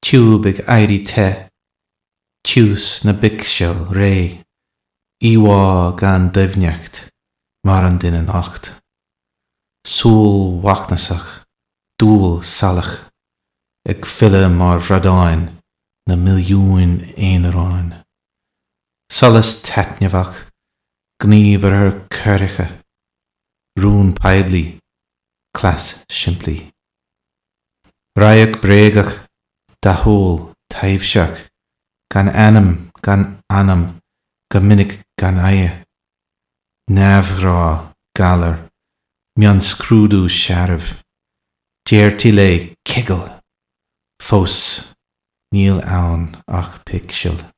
Tiúb ag éirí te, tiús na bicseal ré, íwá gan difneacht, mar an duine nacht. Súl wachnasach, dúl salach, ag fille mar vradáin na milliún éanaráin. Solas tetnevach, gníomh ar curiche, rún peibli, clas shimpli. Raiach brégach, dahól, taibhseach, gan anam, go minic gan aie. Navhrá, galar, mian scrúdú sharv, déirtí le kiggle, fós, níl ann ach pictiúil.